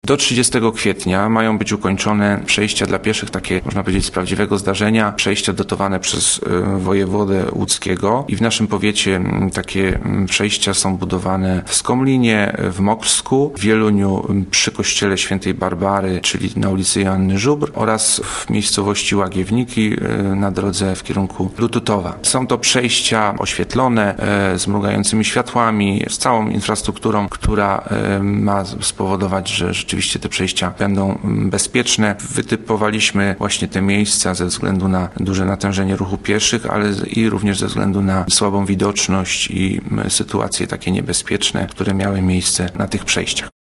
Do 30 kwietnia mają być ukończone przejścia dla pieszych, takie można powiedzieć z prawdziwego zdarzenia, przejścia dotowane przez wojewodę łódzkiego i w naszym powiecie takie przejścia są budowane w Skomlinie, w Moksku, w Wieluniu przy kościele Świętej Barbary, czyli na ulicy Joanny Żubr oraz w miejscowości Łagiewniki na drodze w kierunku Lututowa. Są to przejścia oświetlone z mrugającymi światłami, z całą infrastrukturą, która ma spowodować, że rzeczywiście te przejścia będą bezpieczne. Wytypowaliśmy właśnie te miejsca ze względu na duże natężenie ruchu pieszych, ale i również ze względu na słabą widoczność i sytuacje takie niebezpieczne, które miały miejsce na tych przejściach.